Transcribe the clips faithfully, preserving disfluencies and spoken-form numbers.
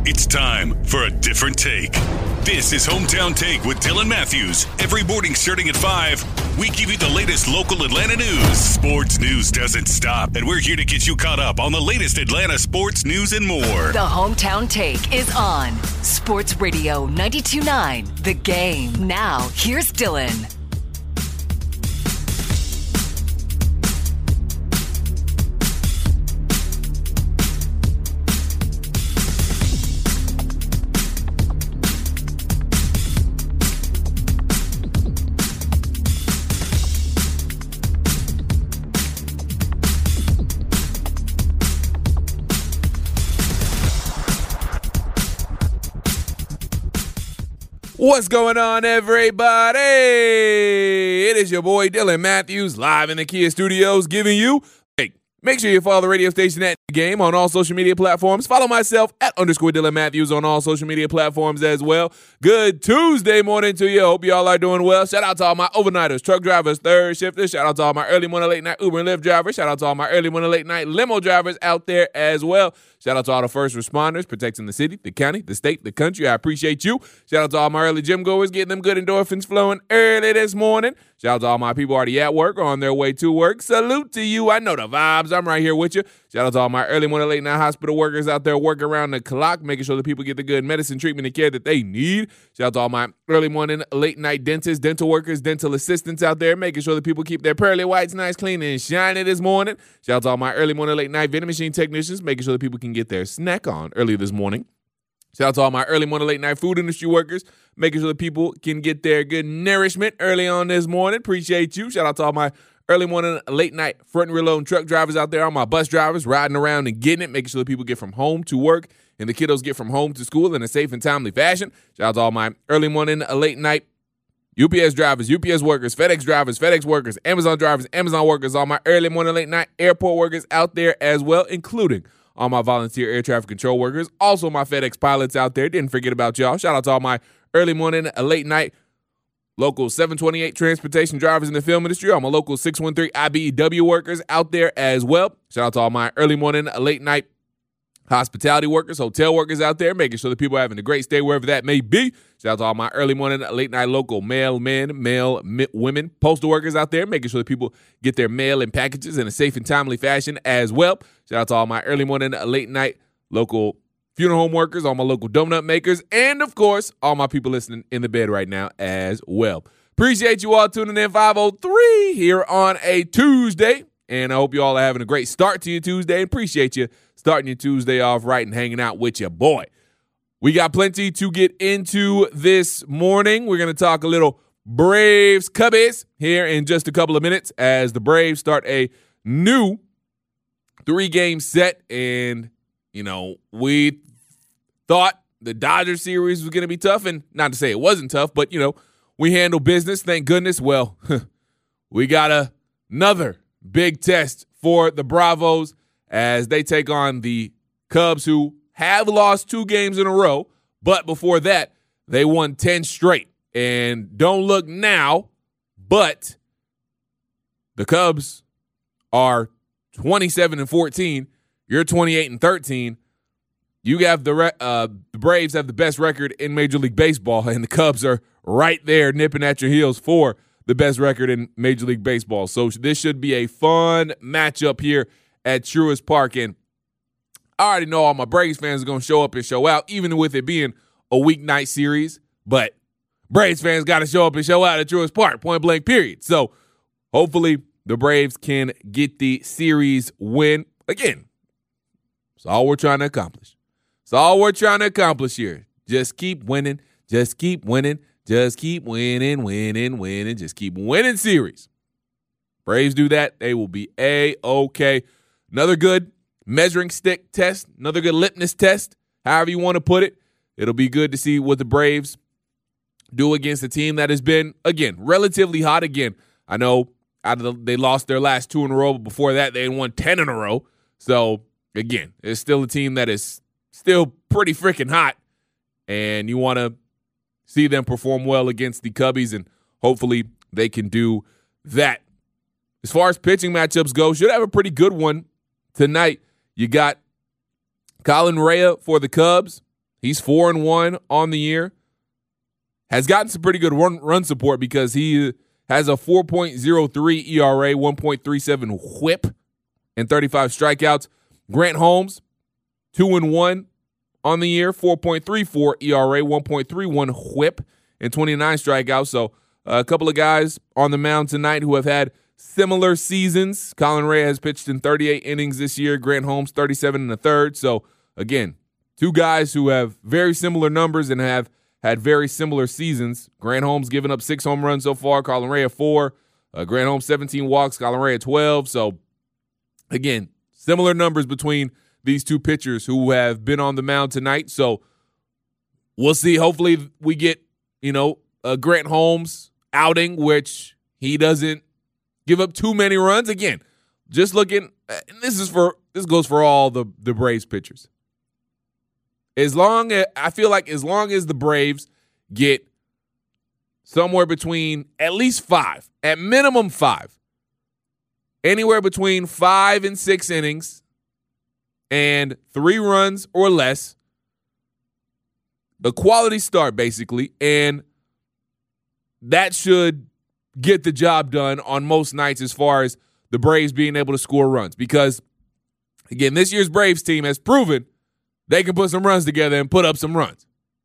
It's time for a different take. This is Hometown Take with Dylan Matthews. Every morning starting at five, we give you the latest local Atlanta news. Sports news doesn't stop, and we're here to get you caught up on the latest Atlanta sports news and more. The Hometown Take is on Sports Radio ninety-two point nine, The Game. Now, here's Dylan. What's going on, everybody? It is your boy Dylan Matthews live in the Kia Studios giving you hey, make sure you follow the radio station at The Game on all social media platforms. Follow myself at underscore Dylan Matthews on all social media platforms as well. Good Tuesday morning to you. Hope y'all are doing well. Shout out to all my overnighters, truck drivers, third shifters. Shout out to all my early morning, late night Uber and Lyft drivers. Shout out to all my early morning, late night limo drivers out there as well. Shout out to all the first responders protecting the city, the county, the state, the country. I appreciate you. Shout out to all my early gym goers getting them good endorphins flowing early this morning. Shout out to all my people already at work or on their way to work. Salute to you. I know the vibes. I'm right here with you. Shout out to all my early morning, late night hospital workers out there working around the clock, making sure that people get the good medicine, treatment, and care that they need. Shout out to all my early morning, late night dentists, dental workers, dental assistants out there, making sure that people keep their pearly whites nice, clean, and shiny this morning. Shout out to all my early morning, late night vending machine technicians, making sure that people can get their snack on early this morning. Shout out to all my early morning, late night food industry workers, making sure that people can get their good nourishment early on this morning. Appreciate you. Shout out to all my early morning, late night front and rear loading truck drivers out there, all my bus drivers riding around and getting it, making sure that people get from home to work and the kiddos get from home to school in a safe and timely fashion. Shout out to all my early morning, late night U P S drivers, U P S workers, FedEx drivers, FedEx workers, Amazon drivers, Amazon workers, all my early morning, late night airport workers out there as well, including all my volunteer air traffic control workers, also my FedEx pilots out there. Didn't forget about y'all. Shout out to all my early morning, late night local seven twenty-eight transportation drivers in the film industry, all my local six one three I B E W workers out there as well. Shout out to all my early morning, late night hospitality workers, hotel workers out there, making sure that people are having a great stay wherever that may be. Shout out to all my early morning, late night local mail men, mail mi- women, postal workers out there, making sure that people get their mail and packages in a safe and timely fashion as well. Shout out to all my early morning, late night local funeral home workers, all my local donut makers, and, of course, all my people listening in the bed right now as well. Appreciate you all tuning in five oh three here on a Tuesday, and I hope you all are having a great start to your Tuesday. Appreciate you starting your Tuesday off right and hanging out with your boy. We got plenty to get into this morning. We're going to talk a little Braves Cubbies here in just a couple of minutes as the Braves start a new three-game set, and, you know, we thought the Dodgers series was going to be tough, and not to say it wasn't tough, but, you know, we handled business, thank goodness. Well, we got a, another big test for the Bravos as they take on the Cubs, who have lost two games in a row, but before that, they won ten straight. And don't look now, but the Cubs are twenty-seven and fourteen. You're twenty-eight and thirteen. You have the re- uh, the Braves have the best record in Major League Baseball, and the Cubs are right there nipping at your heels for the best record in Major League Baseball. So this should be a fun matchup here at Truist Park. And I already know all my Braves fans are going to show up and show out, even with it being a weeknight series. But Braves fans got to show up and show out at Truist Park, point blank, period. So hopefully the Braves can get the series win. Again, that's all we're trying to accomplish. That's all we're trying to accomplish here. Just keep winning. Just keep winning. Just keep winning, winning, winning. Just keep winning series. Braves do that, they will be A-okay. Another good measuring stick test, another good litmus test, however you want to put it. It'll be good to see what the Braves do against a team that has been, again, relatively hot. Again, I know out of the, they lost their last two in a row, but before that they won ten in a row. So, again, it's still a team that is still pretty freaking hot, and you want to see them perform well against the Cubbies, and hopefully they can do that. As far as pitching matchups go, should have a pretty good one tonight. You got Colin Rea for the Cubs He's four and one on the year. Has gotten some pretty good run, run support because he has a four point oh three E R A, one point three seven whip, and thirty-five strikeouts. Grant Holmes, two and one on the year, four point three four E R A, one point three one whip, and twenty-nine strikeouts. So uh, a couple of guys on the mound tonight who have had similar seasons. Colin Rea has pitched in thirty-eight innings this year. Grant Holmes, thirty-seven and a third. So again, two guys who have very similar numbers and have had very similar seasons. Grant Holmes giving up six home runs so far. Colin Rea four. Uh, Grant Holmes seventeen walks. Colin Rea twelve. So again, similar numbers between these two pitchers who have been on the mound tonight. So we'll see. Hopefully we get, you know, a Grant Holmes outing, which he doesn't give up too many runs. Again, just looking, and this is for, this goes for all the, the Braves pitchers. As long as, I feel like as long as the Braves get somewhere between at least five, at minimum five, anywhere between five and six innings and three runs or less, a quality start basically, and that should get the job done on most nights as far as the Braves being able to score runs. Because, again, this year's Braves team has proven they can put some runs together and put up some runs.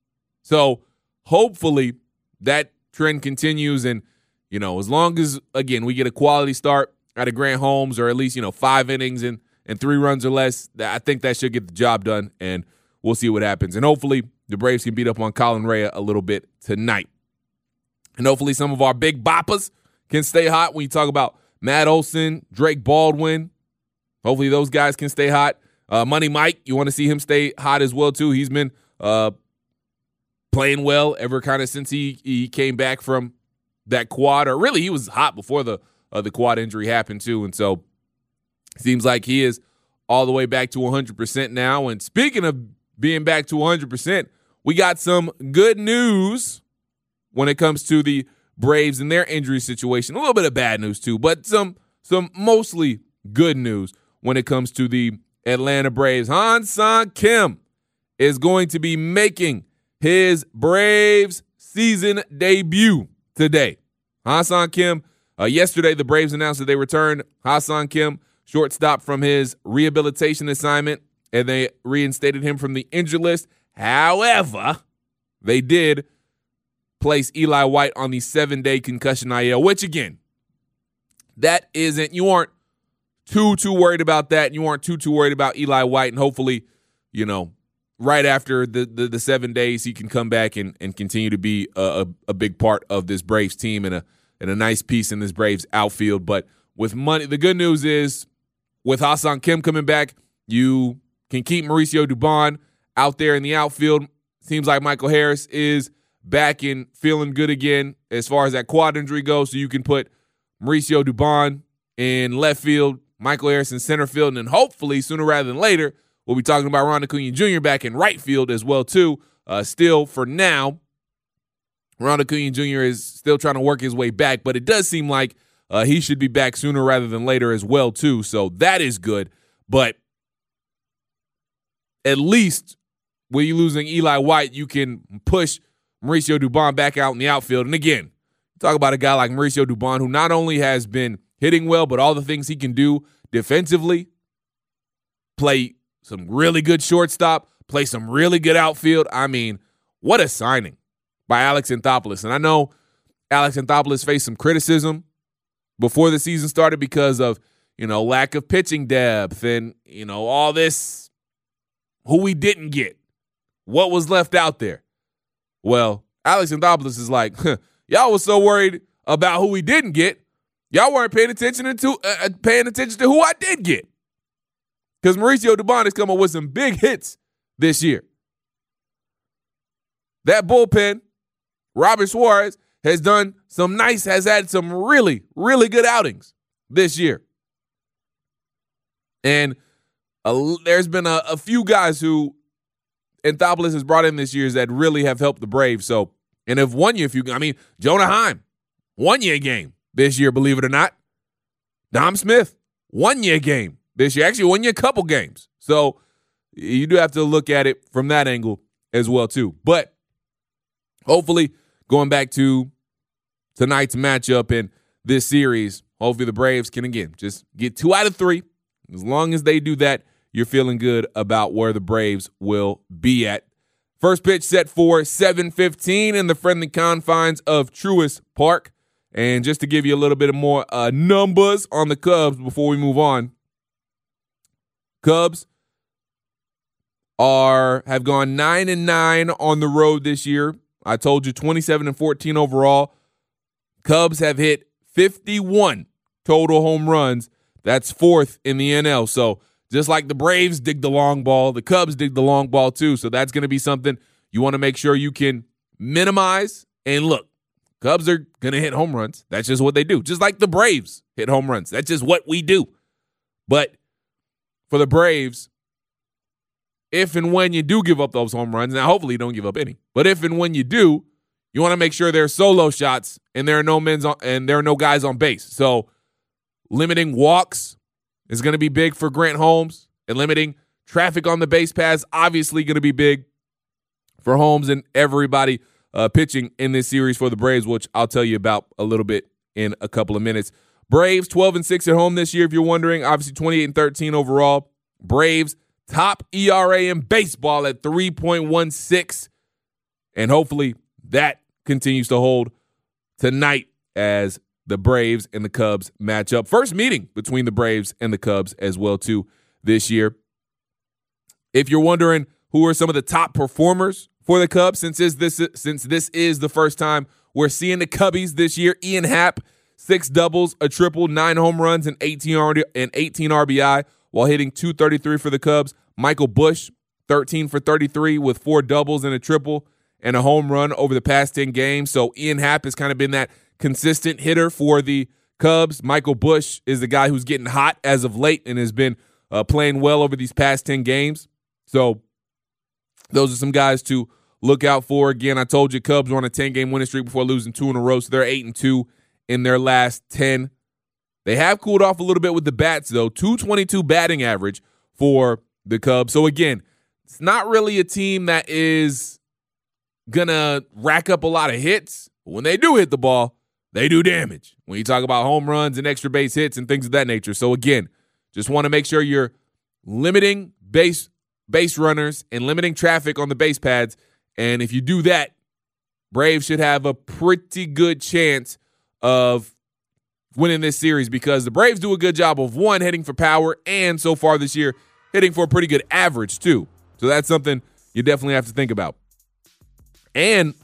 So hopefully that trend continues, and, you know, as long as, again, we get a quality start out of Grant Holmes, or at least, you know, five innings and, and three runs or less, I think that should get the job done, and we'll see what happens. And hopefully the Braves can beat up on Colin Rea a little bit tonight. And hopefully some of our big boppers can stay hot when you talk about Matt Olson, Drake Baldwin. Hopefully those guys can stay hot. Uh, Money Mike, you want to see him stay hot as well, too. He's been uh, playing well ever kind of since he, he came back from that quad. Or really, he was hot before the uh, the quad injury happened, too. And so it seems like he is all the way back to one hundred percent now. And speaking of being back to one hundred percent, we got some good news when it comes to the Braves and their injury situation. A little bit of bad news, too, but some some mostly good news when it comes to the Atlanta Braves. Ha-Seong Kim is going to be making his Braves season debut today. Ha-Seong Kim, uh, yesterday the Braves announced that they returned Ha-Seong Kim, shortstop, from his rehabilitation assignment, and they reinstated him from the injured list. However, they did place Eli White on the seven-day concussion I L, which, again, that isn't, you aren't too, too worried about that. You aren't too, too worried about Eli White, and hopefully, you know, right after the, the, the seven days, he can come back and, and continue to be a, a, a big part of this Braves team and a, and a nice piece in this Braves outfield. But with money, the good news is with Ha-Seong Kim coming back, you can keep Mauricio Dubon out there in the outfield. Seems like Michael Harris is back and feeling good again as far as that quad injury goes, so you can put Mauricio Dubon in left field, Michael Harris in center field, and then hopefully sooner rather than later, we'll be talking about Ron Acuna Junior back in right field as well, too. Uh, still, for now, Ron Acuna Junior is still trying to work his way back, but it does seem like uh, he should be back sooner rather than later as well, too. So that is good. But at least with you losing Eli White, you can push Mauricio Dubon back out in the outfield. And again, talk about a guy like Mauricio Dubon, who not only has been hitting well, but all the things he can do defensively, play some really good shortstop, play some really good outfield. I mean, what a signing by Alex Anthopoulos. And I know Alex Anthopoulos faced some criticism before the season started because of, you know, lack of pitching depth and, you know, all this, who we didn't get, what was left out there. Well, Alex Anthopoulos is like, huh, y'all was so worried about who we didn't get, y'all weren't paying attention to uh, paying attention to who I did get. Because Mauricio Dubon has come up with some big hits this year. That bullpen, Robert Suarez, has done some nice, has had some really, really good outings this year. And a, there's been a, a few guys who Anthopoulos has brought in this year that really have helped the Braves. So, and have won you a few, I mean, Jonah Heim won you a game this year, believe it or not. Dom Smith won you a game this year. Actually won you a couple games. So you do have to look at it from that angle as well, too. But hopefully, going back to tonight's matchup in this series, hopefully the Braves can, again, just get two out of three. As long as they do that, you're feeling good about where the Braves will be at. First pitch set for seven fifteen in the friendly confines of Truist Park. And just to give you a little bit of more uh, numbers on the Cubs before we move on, Cubs are have gone nine and nine on the road this year. I told you twenty-seven and fourteen overall. Cubs have hit fifty-one total home runs. That's fourth in the N L. So just like the Braves dig the long ball, the Cubs dig the long ball too. So that's going to be something you want to make sure you can minimize. And look, Cubs are going to hit home runs. That's just what they do. Just like the Braves hit home runs. That's just what we do. But for the Braves, if and when you do give up those home runs, now hopefully you don't give up any, but if and when you do, you want to make sure there are solo shots and there are no men's on, and there are no guys on base. So limiting walks is going to be big for Grant Holmes, and limiting traffic on the base paths obviously going to be big for Holmes and everybody uh, pitching in this series for the Braves, which I'll tell you about a little bit in a couple of minutes. Braves twelve and six at home this year, if you're wondering. Obviously twenty-eight and thirteen overall. Braves top E R A in baseball at three point one six, and hopefully that continues to hold tonight as the Braves and the Cubs match up. First meeting between the Braves and the Cubs as well, too, this year. If you're wondering who are some of the top performers for the Cubs, since is this since this is the first time we're seeing the Cubbies this year, Ian Happ, six doubles, a triple, nine home runs, and eighteen and eighteen R B I while hitting two thirty-three for the Cubs. Michael Busch, thirteen for thirty-three with four doubles and a triple and a home run over the past ten games. So Ian Happ has kind of been that consistent hitter for the Cubs. Michael Busch is the guy who's getting hot as of late and has been uh, playing well over these past ten games. So those are some guys to look out for. Again, I told you Cubs were on a ten-game winning streak before losing two in a row, so they're eight and two in their last ten. They have cooled off a little bit with the bats, though. two twenty-two batting average for the Cubs. So, again, it's not really a team that is going to rack up a lot of hits. But when they do hit the ball, they do damage. When you talk about home runs and extra base hits and things of that nature. So, again, just want to make sure you're limiting base base runners and limiting traffic on the base pads. And if you do that, Braves should have a pretty good chance of winning this series, because the Braves do a good job of, one, hitting for power, and so far this year, hitting for a pretty good average, too. So that's something you definitely have to think about. And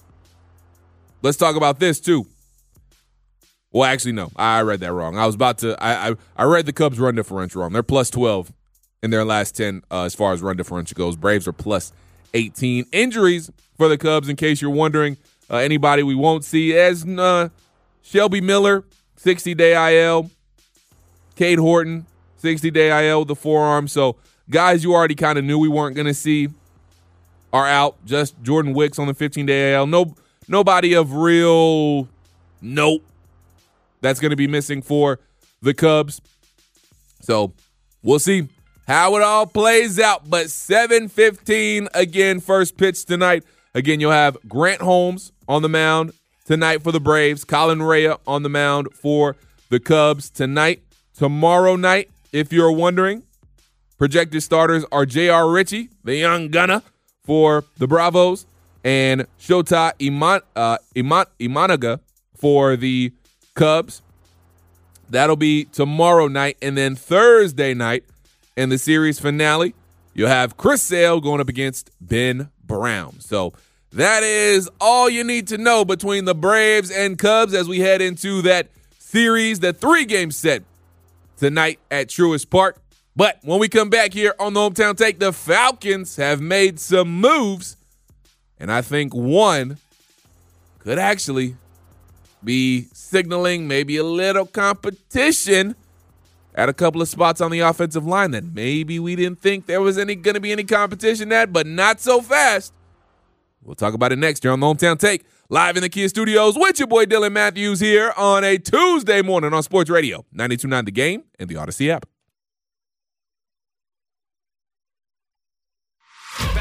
let's talk about this, too. Well, actually, no. I read that wrong. I was about to I, – I, I read the Cubs' run differential wrong. They're plus twelve in their last ten uh, as far as run differential goes. Braves are plus eighteen. Injuries for the Cubs, in case you're wondering, uh, anybody we won't see, as uh, Shelby Miller, sixty-day I L. Cade Horton, sixty-day I L with the forearm. So guys you already kind of knew we weren't going to see are out. Just Jordan Wicks on the fifteen-day I L. No, nobody of real note that's going to be missing for the Cubs. So we'll see how it all plays out. But seven fifteen, again, first pitch tonight. Again, you'll have Grant Holmes on the mound tonight for the Braves. Colin Rea on the mound for the Cubs tonight. Tomorrow night, if you're wondering, projected starters are J R. Ritchie, the young gunner for the Bravos, and Shota Iman, uh, Iman, Imanaga for the Cubs. That'll be tomorrow night. And then Thursday night in the series finale, you'll have Chris Sale going up against Ben Brown. So that is all you need to know between the Braves and Cubs as we head into that series, the three-game set tonight at Truist Park. But when we come back here on the Hometown Take, the Falcons have made some moves, and I think one could actually be signaling maybe a little competition at a couple of spots on the offensive line that maybe we didn't think there was any going to be any competition at, but not so fast. We'll talk about it next here on the Hometown Take, live in the Kia Studios with your boy Dylan Matthews here on a Tuesday morning on Sports Radio ninety-two point nine The Game and the Odyssey app. Back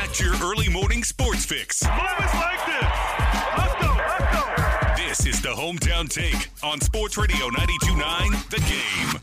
That's your early morning sports fix. Always like this. Let's go, let's go. This is the Hometown Take on Sports Radio ninety-two point nine The Game.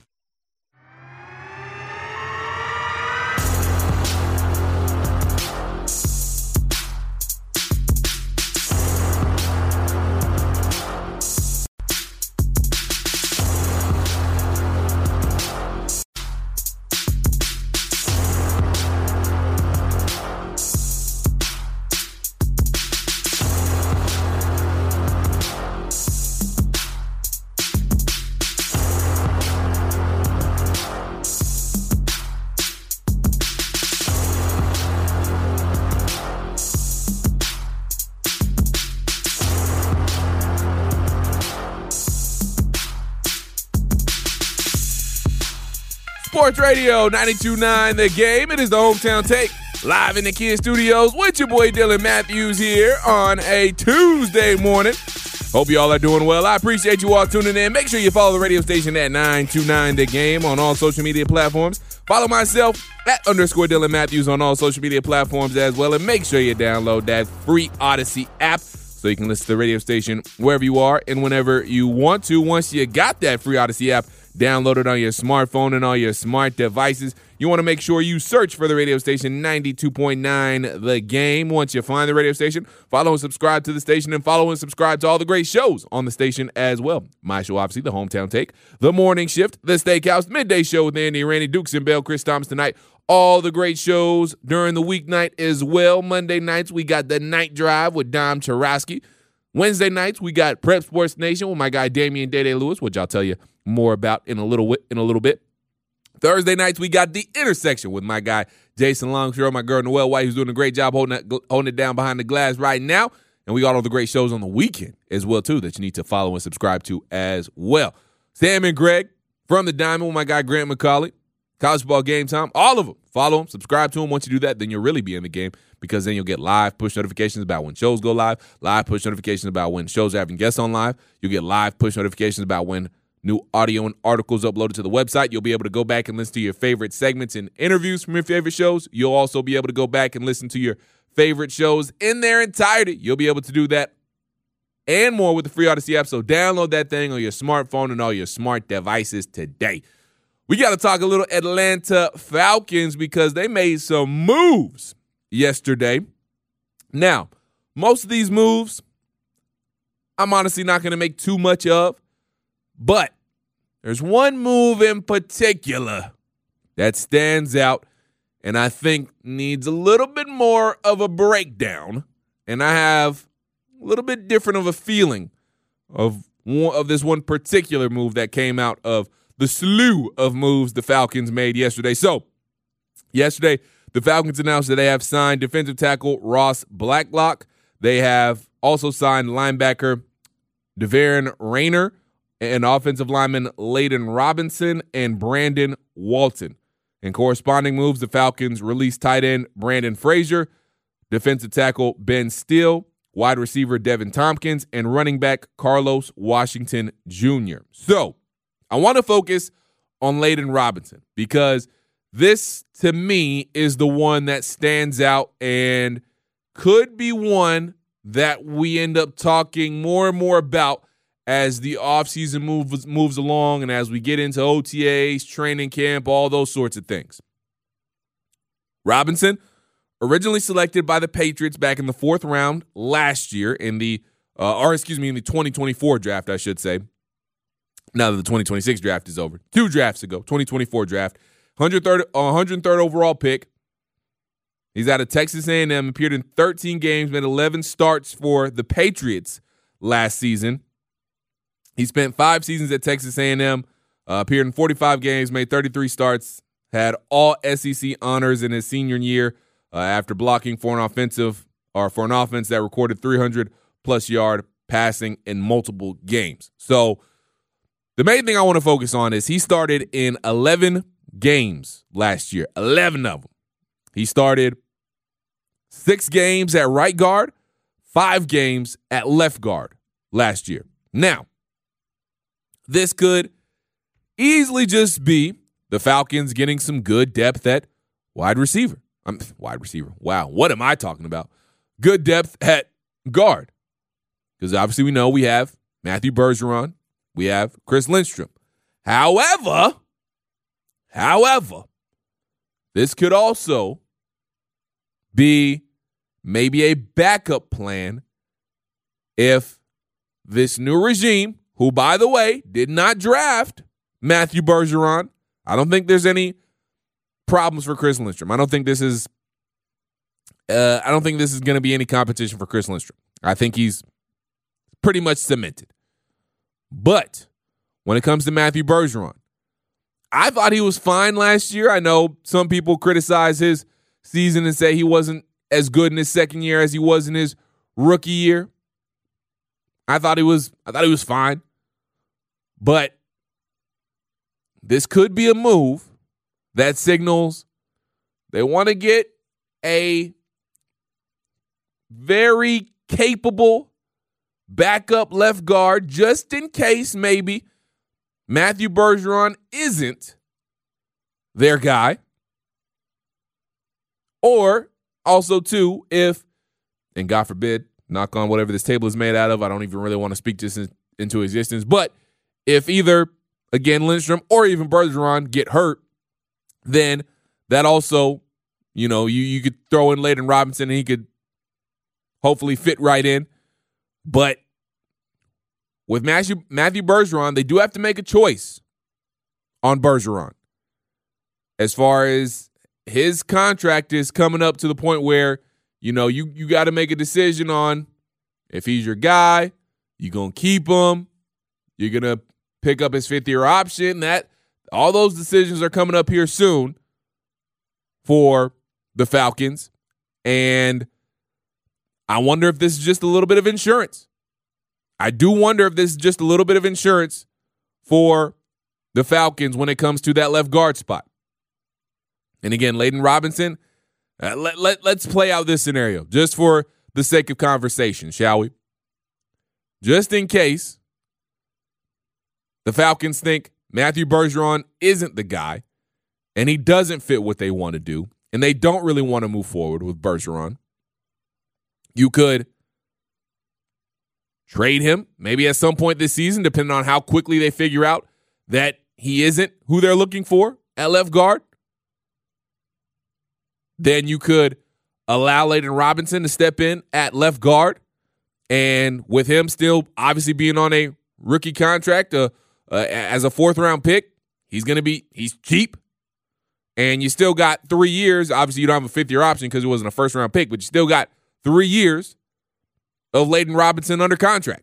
Sports Radio ninety-two point nine The Game. It is the Hometown Take, live in the Kia Studios with your boy Dylan Matthews here on a Tuesday morning. Hope you all are doing well. I appreciate you all tuning in. Make sure you follow the radio station at nine two nine The Game on all social media platforms. Follow myself at underscore Dylan Matthews on all social media platforms as well. And make sure you download that free Odyssey app so you can listen to the radio station wherever you are and whenever you want to. Once you got that free Odyssey app, download it on your smartphone and all your smart devices. You want to make sure you search for the radio station ninety-two point nine The Game. Once you find the radio station, follow and subscribe to the station, and follow and subscribe to all the great shows on the station as well. My show, obviously, the Hometown Take, the Morning Shift, the Steakhouse, Midday Show with Andy and Randy, Dukes and Bell, Chris Thomas tonight. All the great shows during the weeknight as well. Monday nights, we got the Night Drive with Dom Churosky. Wednesday nights, we got Prep Sports Nation with my guy Damian Day-Day Lewis, which I'll tell you more about in a little in a little bit. Thursday nights, we got The Intersection with my guy Jason Longshore, my girl Noelle White, who's doing a great job holding it, holding it down behind the glass right now. And we got all the great shows on the weekend as well, too, that you need to follow and subscribe to as well. Sam and Greg from the Diamond with my guy Grant McCauley. College Football Game Time, all of them. Follow them, subscribe to them. Once you do that, then you'll really be in the game, because then you'll get live push notifications about when shows go live, live push notifications about when shows are having guests on live. You'll get live push notifications about when new audio and articles uploaded to the website. You'll be able to go back and listen to your favorite segments and interviews from your favorite shows. You'll also be able to go back and listen to your favorite shows in their entirety. You'll be able to do that and more with the free Odyssey app. So download that thing on your smartphone and all your smart devices today. We got to talk a little Atlanta Falcons because they made some moves yesterday. Now, most of these moves, I'm honestly not going to make too much of, but there's one move in particular that stands out and I think needs a little bit more of a breakdown, and I have a little bit different of a feeling of one, of this one particular move that came out of the slew of moves the Falcons made yesterday. So, yesterday, the Falcons announced that they have signed defensive tackle Ross Blacklock. They have also signed linebacker Devaren Rayner and offensive lineman Layden Robinson and Brandon Walton. In corresponding moves, the Falcons released tight end Brandon Frazier, defensive tackle Ben Steele, wide receiver Devin Tompkins, and running back Carlos Washington Junior So, I want to focus on Layden Robinson because this, to me, is the one that stands out and could be one that we end up talking more and more about as the offseason moves, moves along and as we get into O T As, training camp, all those sorts of things. Robinson, originally selected by the Patriots back in the fourth round last year in the, uh, or excuse me, in the twenty twenty-four draft, I should say. Now that the twenty twenty-six draft is over. Two drafts ago, twenty twenty-four draft. one hundred third, uh, one hundred third overall pick. He's out of Texas A and M, appeared in thirteen games, made eleven starts for the Patriots last season. He spent five seasons at Texas A and M, uh, appeared in forty-five games, made thirty-three starts, had all S E C honors in his senior year uh, after blocking for an offensive or for an offense that recorded three hundred plus yard passing in multiple games. So the main thing I want to focus on is he started in eleven games last year, eleven of them. He started six games at right guard, five games at left guard last year. Now, this could easily just be the Falcons getting some good depth at wide receiver. I'm wide receiver. Wow, what am I talking about? Good depth at guard. Because obviously we know we have Matthew Bergeron. We have Chris Lindstrom. However, however, this could also be maybe a backup plan if this new regime, who, by the way, did not draft Matthew Bergeron, I don't think there's any problems for Chris Lindstrom. I don't think this is uh, I don't think this is going to be any competition for Chris Lindstrom. I think he's pretty much cemented. But when it comes to Matthew Bergeron, I thought he was fine last year. I know some people criticize his season and say he wasn't as good in his second year as he was in his rookie year. I thought he was I thought he was fine. But this could be a move that signals they want to get a very capable backup left guard just in case maybe Matthew Bergeron isn't their guy. Or also, too, if, and God forbid, knock on whatever this table is made out of, I don't even really want to speak this in, into existence, but if either, again, Lindstrom or even Bergeron get hurt, then that also, you know, you, you could throw in Leighton Robinson and he could hopefully fit right in. But with Matthew, Matthew Bergeron, they do have to make a choice on Bergeron. As far as his contract is coming up to the point where, you know, you, you got to make a decision on if he's your guy, you're going to keep him, you're going to pick up his fifth-year option. That all those decisions are coming up here soon for the Falcons. And I wonder if this is just a little bit of insurance. I do wonder if this is just a little bit of insurance for the Falcons when it comes to that left guard spot. And again, Leighton Robinson, uh, let, let, let's play out this scenario just for the sake of conversation, shall we? Just in case the Falcons think Matthew Bergeron isn't the guy and he doesn't fit what they want to do and they don't really want to move forward with Bergeron, you could trade him maybe at some point this season, depending on how quickly they figure out that he isn't who they're looking for at left guard. Then you could allow Leighton Robinson to step in at left guard. And with him still obviously being on a rookie contract uh, uh, as a fourth-round pick, he's going to be – he's cheap. And you still got three years. Obviously, you don't have a fifth-year option because it wasn't a first-round pick, but you still got three years of Leighton Robinson under contract.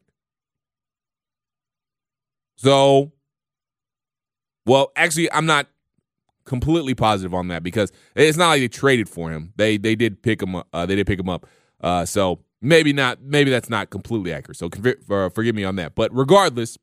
So, well, actually, I'm not completely positive on that because it's not like they traded for him. They they did pick him up. Uh, they did pick him up. Uh, so maybe not. Maybe that's not completely accurate. So conv- for, forgive me on that. But regardless,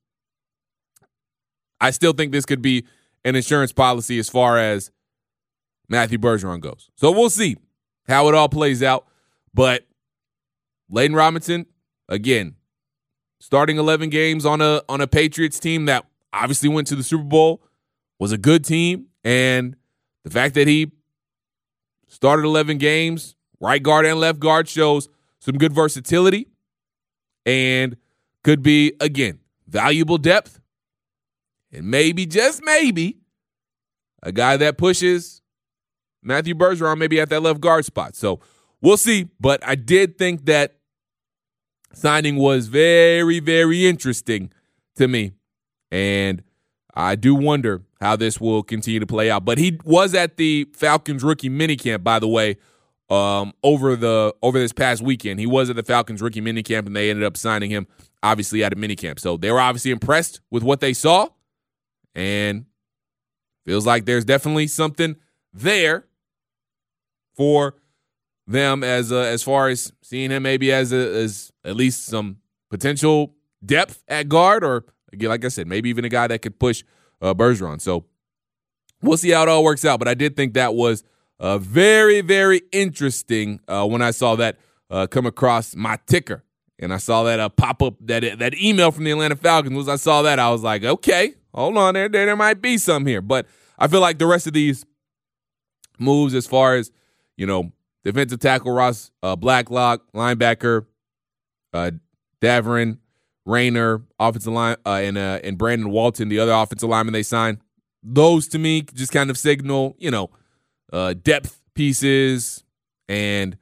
I still think this could be an insurance policy as far as Matthew Bergeron goes. So we'll see how it all plays out. But Leighton Robinson, again, starting eleven games on a on a Patriots team that obviously went to the Super Bowl, was a good team. And the fact that he started eleven games, right guard and left guard, shows some good versatility and could be, again, valuable depth. And maybe, just maybe, a guy that pushes Matthew Bergeron maybe at that left guard spot. So we'll see. But I did think that signing was very, very interesting to me. And I do wonder how this will continue to play out. But he was at the Falcons rookie minicamp, by the way, um, over the over this past weekend. He was at the Falcons rookie minicamp, and they ended up signing him, obviously, at a minicamp. So they were obviously impressed with what they saw, and feels like there's definitely something there for them as uh, as far as seeing him maybe as a, as at least some potential depth at guard, or again, like I said, maybe even a guy that could push uh, Bergeron. So we'll see how it all works out. But I did think that was uh, very, very interesting uh, when I saw that uh, come across my ticker. And I saw that uh, pop up, that that email from the Atlanta Falcons. Was I saw that, I was like, okay, hold on, there, there, there might be some here. But I feel like the rest of these moves as far as, you know, defensive tackle Ross uh, Blacklock, linebacker uh, Davern Rayner, offensive line, uh, and uh, and Brandon Walton, the other offensive lineman they signed. Those to me just kind of signal, you know, uh, depth pieces and,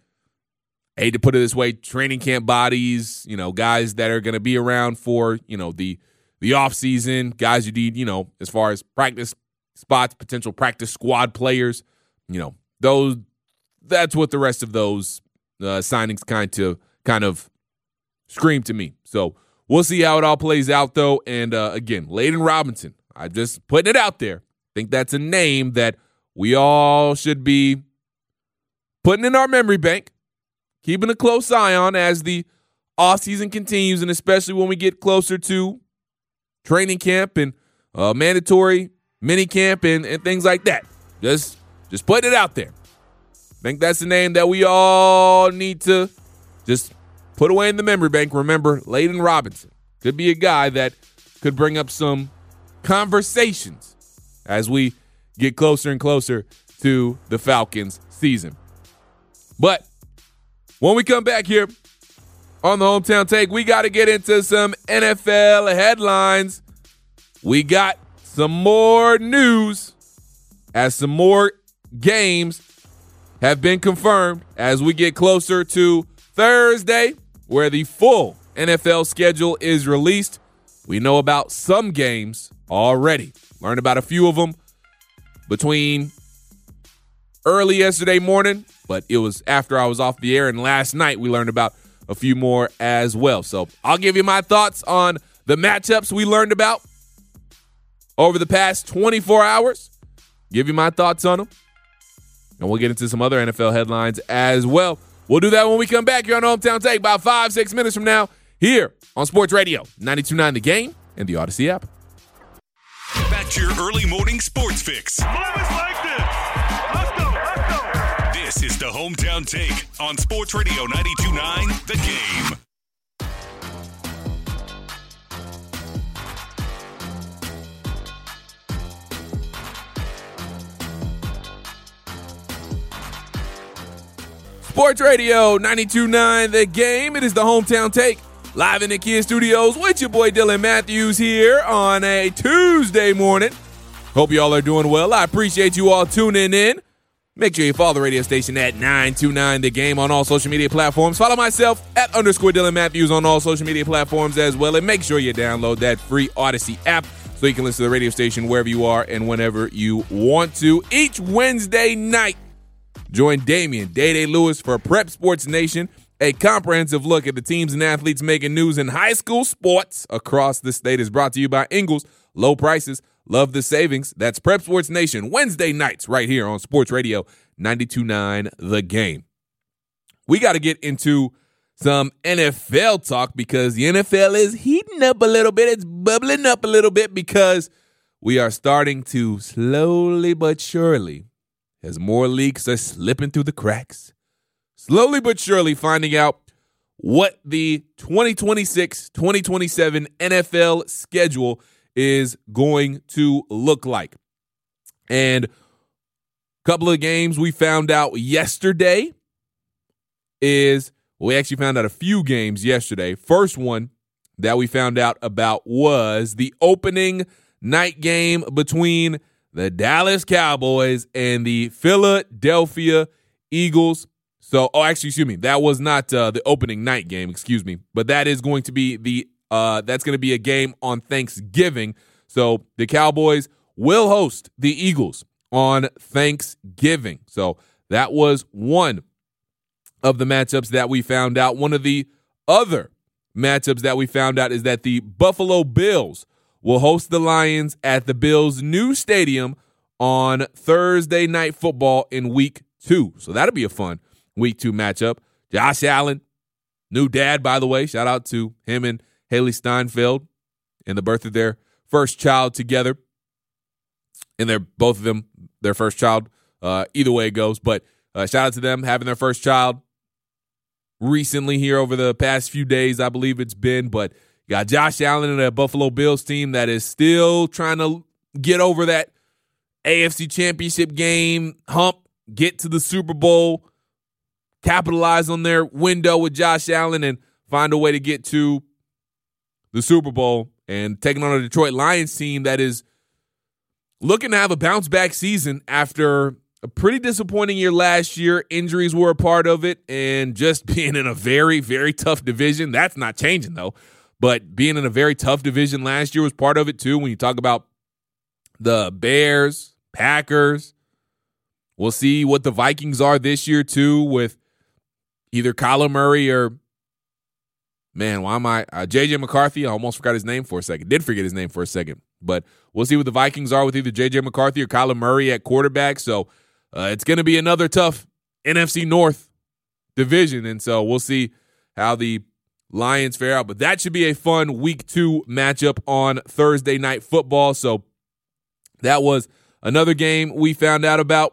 I hate to put it this way, training camp bodies, you know, guys that are going to be around for, you know, the the offseason, guys you need, you know, as far as practice spots, potential practice squad players, you know, those, that's what the rest of those uh, signings kind of, kind of scream to me. So we'll see how it all plays out, though. And, uh, again, Layden Robinson, I'm just putting it out there. I think that's a name that we all should be putting in our memory bank, keeping a close eye on as the offseason continues, and especially when we get closer to training camp and uh, mandatory mini camp and, and things like that. Just, just putting it out there. I think that's the name that we all need to just put away in the memory bank. Remember, Layden Robinson could be a guy that could bring up some conversations as we get closer and closer to the Falcons season. But when we come back here on the Hometown Take, we got to get into some N F L headlines. We got some more news as some more games have been confirmed as we get closer to Thursday, where the full N F L schedule is released. We know about some games already. Learned about a few of them between early yesterday morning, but it was after I was off the air, and last night we learned about a few more as well. So I'll give you my thoughts on the matchups we learned about over the past twenty-four hours. Give you my thoughts on them. And we'll get into some other N F L headlines as well. We'll do that when we come back here on Hometown Take about five, six minutes from now here on Sports Radio ninety-two point nine The Game and the Odyssey app. Back to your early morning sports fix. Move it like this. Let's go. Let's go. This is the Hometown Take on Sports Radio ninety-two point nine The Game. Sports Radio ninety-two point nine The Game. It is the Hometown Take. Live in the Kia Studios with your boy Dylan Matthews here on a Tuesday morning. Hope you all are doing well. I appreciate you all tuning in. Make sure you follow the radio station at nine two nine The Game on all social media platforms. Follow myself at underscore Dylan Matthews on all social media platforms as well. And make sure you download that free Odyssey app so you can listen to the radio station wherever you are and whenever you want to. Each Wednesday night, join Damian Day-Day Lewis for Prep Sports Nation, a comprehensive look at the teams and athletes making news in high school sports across the state. Is brought to you by Ingles. Low prices, love the savings. That's Prep Sports Nation, Wednesday nights right here on Sports Radio ninety-two point nine The Game. We got to get into some N F L talk because the N F L is heating up a little bit. It's bubbling up a little bit because we are starting to slowly but surely, as more leaks are slipping through the cracks, slowly but surely finding out what the twenty twenty-six twenty twenty-seven N F L schedule is going to look like. And a couple of games we found out yesterday is, well, we actually found out a few games yesterday. First one that we found out about was the opening night game between the Dallas Cowboys and the Philadelphia Eagles. So, oh, actually, excuse me, that was not uh, the opening night game, excuse me, but that is going to be the uh, that's going to be a game on Thanksgiving. So the Cowboys will host the Eagles on Thanksgiving. So that was one of the matchups that we found out. One of the other matchups that we found out is that the Buffalo Bills will host the Lions at the Bills' new stadium on Thursday Night Football in week two. So that'll be a fun week two matchup. Josh Allen, new dad, by the way. Shout out to him and Haley Steinfeld and the birth of their first child together. And they're both of them, their first child, uh, either way it goes. But uh, shout out to them having their first child recently here over the past few days, I believe it's been. But you got Josh Allen and a Buffalo Bills team that is still trying to get over that A F C Championship game hump. get to the Super Bowl, capitalize on their window with Josh Allen, and find a way to get to the Super Bowl and taking on a Detroit Lions team that is looking to have a bounce-back season after a pretty disappointing year last year. Injuries were a part of it, and just being in a very, very tough division. That's not changing, though. But being in a very tough division last year was part of it, too, when you talk about the Bears, Packers. We'll see what the Vikings are this year, too, with either Kyler Murray or, man, why am I? Uh, J J McCarthy. I almost forgot his name for a second. Did forget his name for a second. But we'll see what the Vikings are with either J J McCarthy or Kyler Murray at quarterback. So uh, it's going to be another tough N F C North division. And so we'll see how the Lions fare out. But that should be a fun week two matchup on Thursday Night Football. So that was another game we found out about.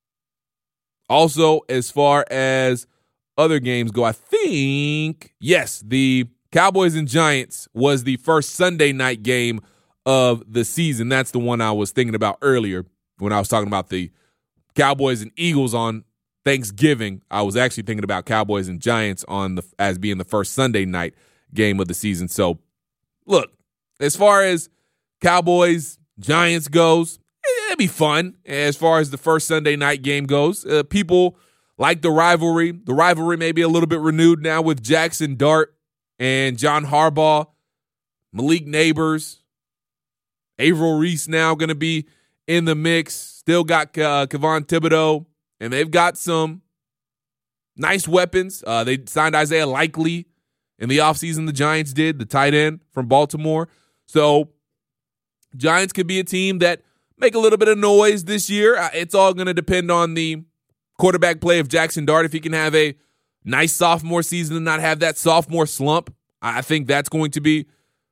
Also, as far as other games go, I think, yes, the Cowboys and Giants was the first Sunday night game of the season. That's the one I was thinking about earlier when I was talking about the Cowboys and Eagles on Thanksgiving. I was actually thinking about Cowboys and Giants on the as being the first Sunday night game of the season. So, look, as far as Cowboys, Giants goes, it'd be fun. As far as the first Sunday night game goes, uh, people like the rivalry. The rivalry may be a little bit renewed now with Jackson Dart and John Harbaugh, Malik Neighbors, Averill Reese now going to be in the mix. Still got uh, Kayvon Thibodeau, and they've got some nice weapons. Uh, they signed Isaiah Likely in the offseason, the Giants did, the tight end from Baltimore. So Giants could be a team that make a little bit of noise this year. It's all going to depend on the quarterback play of Jackson Dart. If he can have a nice sophomore season and not have that sophomore slump, I think that's going to be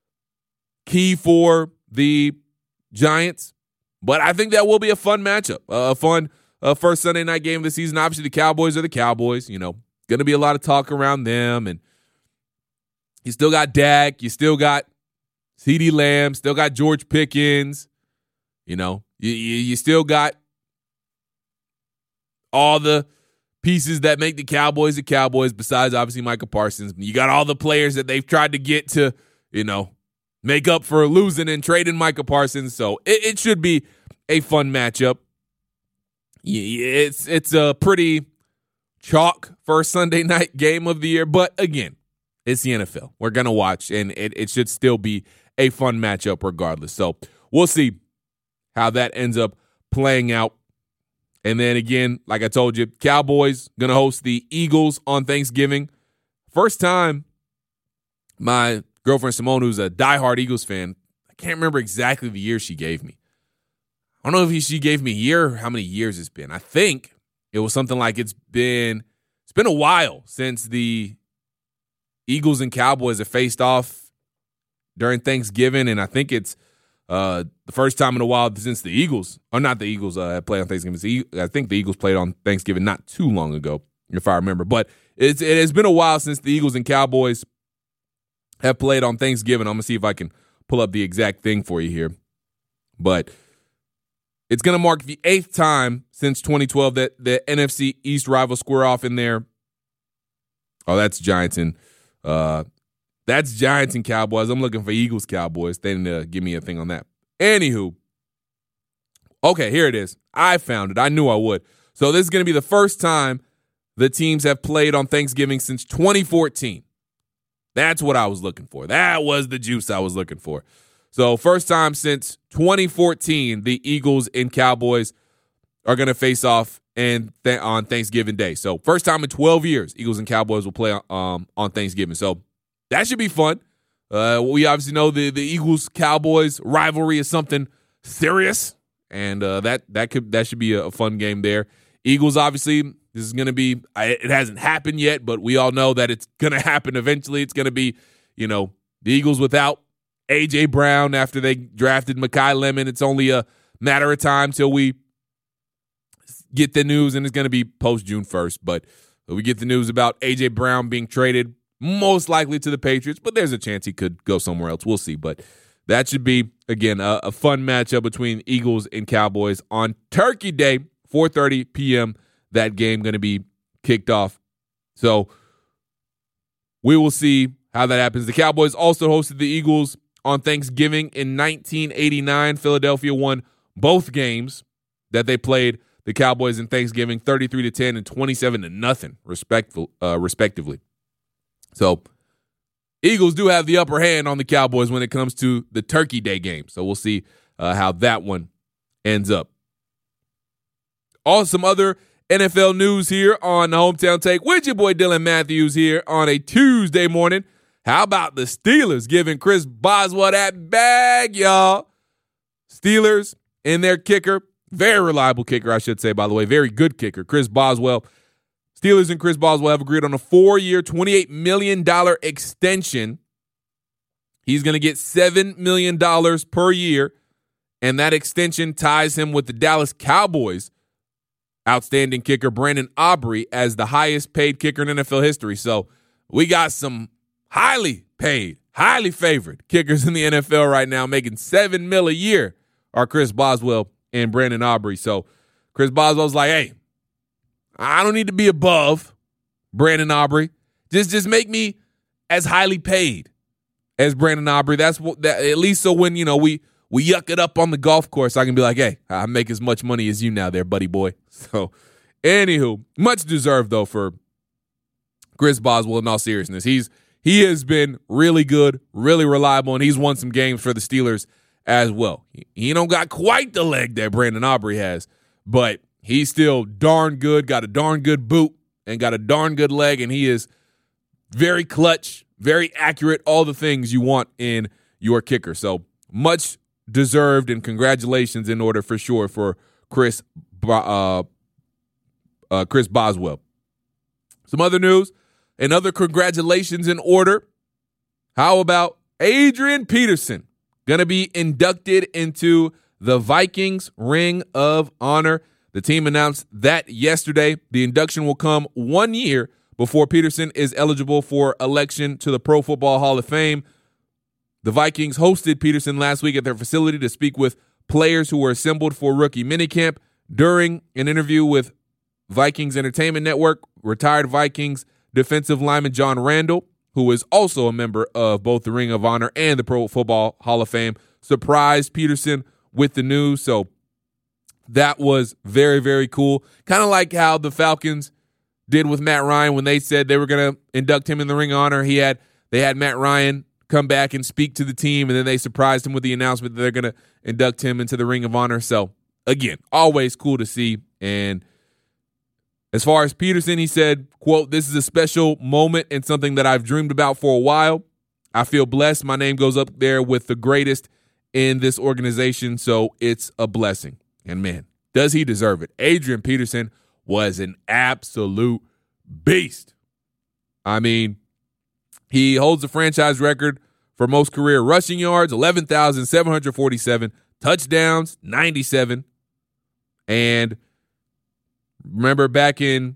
key for the Giants. But I think that will be a fun matchup, a fun uh, first Sunday night game of the season. Obviously, the Cowboys are the Cowboys. You know, going to be a lot of talk around them. And you still got Dak. You still got CeeDee Lamb. Still got George Pickens. You know, you, you, you still got all the pieces that make the Cowboys the Cowboys, besides obviously Micah Parsons. You got all the players that they've tried to get to, you know, make up for losing and trading Micah Parsons. So it, it should be a fun matchup. It's it's a pretty chalk first Sunday night game of the year. But again, it's the N F L. We're going to watch, and it, it should still be a fun matchup regardless. So we'll see how that ends up playing out. And then again, like I told you, Cowboys going to host the Eagles on Thanksgiving. First time my girlfriend Simone, who's a diehard Eagles fan, I can't remember exactly the year she gave me. I don't know if he, she gave me a year or how many years it's been. I think it was something like it's been it's been a while since the Eagles and Cowboys have faced off during Thanksgiving, and I think it's uh, the first time in a while since the Eagles, or not the Eagles, uh, have played on Thanksgiving. I think the Eagles played on Thanksgiving not too long ago, if I remember. But it's, it has been a while since the Eagles and Cowboys have played on Thanksgiving. I'm going to see if I can pull up the exact thing for you here. But it's going to mark the eighth time since twenty twelve that the N F C East rivals square off in there. Oh, that's Giants and uh, that's Giants and Cowboys. I'm looking for Eagles Cowboys. They didn't uh, give me a thing on that. Anywho, okay, here it is. I found it. I knew I would. So this is going to be the first time the teams have played on Thanksgiving since twenty fourteen. That's what I was looking for. That was the juice I was looking for. So first time since twenty fourteen, the Eagles and Cowboys are going to face off and th- on Thanksgiving Day. So first time in twelve years, Eagles and Cowboys will play um, on Thanksgiving. So that should be fun. Uh, we obviously know the, the Eagles-Cowboys rivalry is something serious, and uh, that that could that should be a, a fun game there. Eagles, obviously, this is going to be – it hasn't happened yet, but we all know that it's going to happen eventually. It's going to be, you know, the Eagles without A J. Brown after they drafted Mekhi Lemon. It's only a matter of time till we get the news, and it's going to be post-June first. But we get the news about A J. Brown being traded most likely to the Patriots, but there's a chance he could go somewhere else. We'll see. But that should be, again, a, a fun matchup between Eagles and Cowboys on Turkey Day, four thirty p.m. that game going to be kicked off. So we will see how that happens. The Cowboys also hosted the Eagles on Thanksgiving in nineteen eighty-nine. Philadelphia won both games that they played the Cowboys in Thanksgiving, thirty-three to ten and twenty-seven to nothing, respectful, uh, respectively. So Eagles do have the upper hand on the Cowboys when it comes to the Turkey Day game. So we'll see uh, how that one ends up. Also, some other N F L news here on the Hometown Take with your boy Dylan Matthews here on a Tuesday morning. How about the Steelers giving Chris Boswell that bag, y'all? Steelers in their kicker, very reliable kicker, I should say, by the way, very good kicker, Chris Boswell. Steelers and Chris Boswell have agreed on a four-year, twenty-eight million dollars extension. He's going to get seven million dollars per year, and that extension ties him with the Dallas Cowboys' outstanding kicker, Brandon Aubrey, as the highest-paid kicker in N F L history. So we got some highly paid, highly favored kickers in the N F L right now, making seven mil a year, are Chris Boswell and Brandon Aubrey. So Chris Boswell's like, hey, I don't need to be above Brandon Aubrey. Just just make me as highly paid as Brandon Aubrey. That's what that, at least so when, you know, we we yuck it up on the golf course, I can be like, hey, I make as much money as you now there, buddy boy. So anywho, much deserved though for Chris Boswell in all seriousness. He's he has been really good, really reliable, and he's won some games for the Steelers as well. He, he don't got quite the leg that Brandon Aubrey has, but he's still darn good, got a darn good boot, and got a darn good leg, and he is very clutch, very accurate, all the things you want in your kicker. So much deserved, and congratulations in order for sure for Chris uh, uh, Chris Boswell. Some other news, and other congratulations in order. How about Adrian Peterson going to be inducted into the Vikings Ring of Honor? The team announced that yesterday. The induction will come one year before Peterson is eligible for election to the Pro Football Hall of Fame. The Vikings hosted Peterson last week at their facility to speak with players who were assembled for rookie minicamp. During an interview with Vikings Entertainment Network, retired Vikings defensive lineman John Randall, who is also a member of both the Ring of Honor and the Pro Football Hall of Fame, surprised Peterson with the news. So that was very, very cool. Kind of like how the Falcons did with Matt Ryan when they said they were going to induct him in the Ring of Honor. He had they had Matt Ryan come back and speak to the team, and then they surprised him with the announcement that they're going to induct him into the Ring of Honor. So, again, always cool to see. And as far as Peterson, he said, quote, "This is a special moment and something that I've dreamed about for a while. I feel blessed. My name goes up there with the greatest in this organization, so it's a blessing." And, man, does he deserve it? Adrian Peterson was an absolute beast. I mean, he holds the franchise record for most career rushing yards, eleven thousand seven hundred forty-seven, touchdowns, ninety-seven. And remember back in,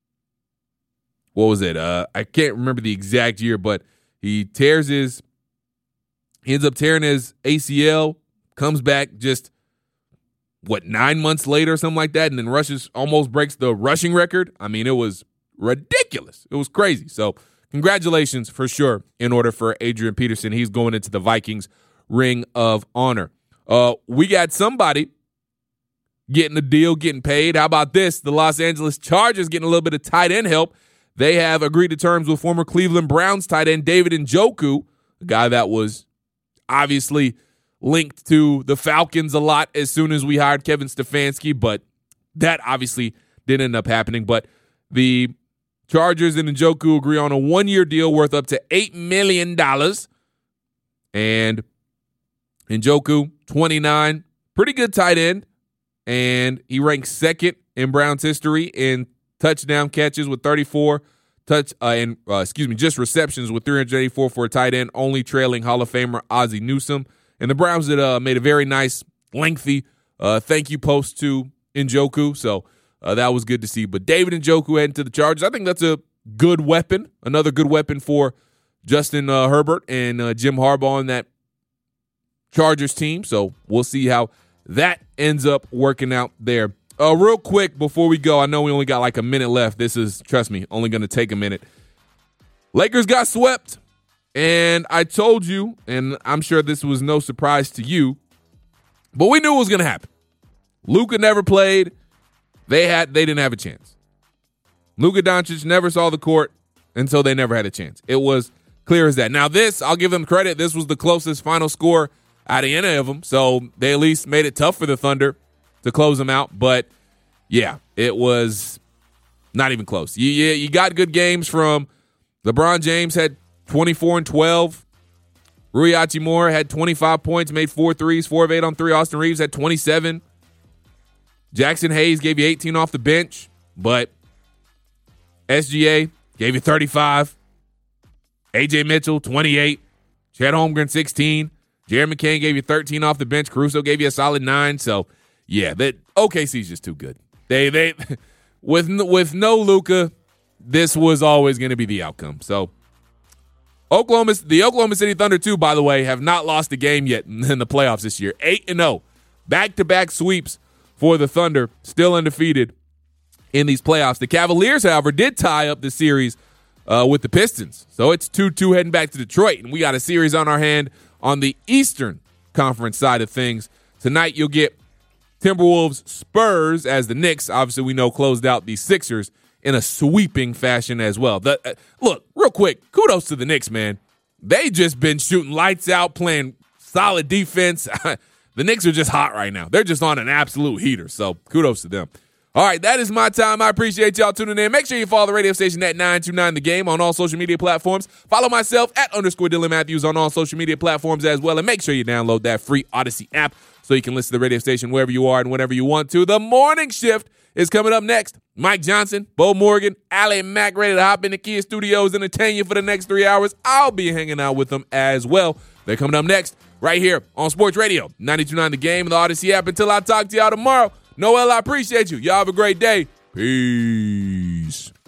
what was it? Uh, I can't remember the exact year, but he tears his, he ends up tearing his A C L, comes back just, what, nine months later or something like that, and then rushes, almost breaks the rushing record. I mean, it was ridiculous. It was crazy. So congratulations for sure in order for Adrian Peterson. He's going into the Vikings Ring of Honor. Uh, we got somebody getting a deal, getting paid. How about this? The Los Angeles Chargers getting a little bit of tight end help. They have agreed to terms with former Cleveland Browns tight end David Njoku, a guy that was obviously linked to the Falcons a lot as soon as we hired Kevin Stefanski, but that obviously didn't end up happening. But the Chargers and Njoku agree on a one-year deal worth up to eight million dollars. And Njoku, twenty-nine, pretty good tight end. And he ranks second in Browns history in touchdown catches with thirty-four, touch uh, and uh, excuse me, just receptions with three hundred eighty-four for a tight end, only trailing Hall of Famer Ozzie Newsome. And the Browns had uh, made a very nice, lengthy uh, thank you post to Njoku. So uh, that was good to see. But David Njoku heading to the Chargers. I think that's a good weapon, another good weapon for Justin uh, Herbert and uh, Jim Harbaugh on that Chargers team. So we'll see how that ends up working out there. uh, real quick before we go, I know we only got like a minute left. This is, trust me, only going to take a minute. Lakers got swept, and I told you, and I'm sure this was no surprise to you, but we knew it was going to happen. Luka never played. They had they didn't have a chance. Luka Doncic never saw the court, and so they never had a chance. It was clear as that. Now this, I'll give them credit. This was the closest final score out of any of them, so they at least made it tough for the Thunder to close them out. But, yeah, it was not even close. You, you, you got good games from LeBron James had twenty-four and twelve. Rui Hachimura had twenty-five points, made four threes, four of eight on three. Austin Reeves had twenty-seven. Jackson Hayes gave you eighteen off the bench, but S G A gave you thirty-five. A J Mitchell, twenty-eight. Chet Holmgren, sixteen. Jared McCain gave you thirteen off the bench. Caruso gave you a solid nine. So, yeah, that O K C's just too good. They they with with no Luka, this was always going to be the outcome. So, Oklahoma, the Oklahoma City Thunder, too, by the way, have not lost a game yet in the playoffs this year. eight and oh. Back-to-back sweeps for the Thunder, still undefeated in these playoffs. The Cavaliers, however, did tie up the series uh, with the Pistons. So it's two two heading back to Detroit, and we got a series on our hand on the Eastern Conference side of things. Tonight you'll get Timberwolves Spurs, as the Knicks, obviously we know, closed out the Sixers in a sweeping fashion as well. The, uh, look, real quick, kudos to the Knicks, man. They just been shooting lights out, playing solid defense. The Knicks are just hot right now. They're just on an absolute heater, so kudos to them. All right, that is my time. I appreciate y'all tuning in. Make sure you follow the radio station at nine two nine The Game on all social media platforms. Follow myself at underscore Dylan Matthews on all social media platforms as well. And make sure you download that free Odyssey app so you can listen to the radio station wherever you are and whenever you want to. The morning shift is coming up next. Mike Johnson, Bo Morgan, Allie Mack ready to hop in the Kia Studios and entertain you for the next three hours. I'll be hanging out with them as well. They're coming up next right here on Sports Radio ninety-two point nine The Game and the Odyssey app. Until I talk to y'all tomorrow, Noel, I appreciate you. Y'all have a great day. Peace.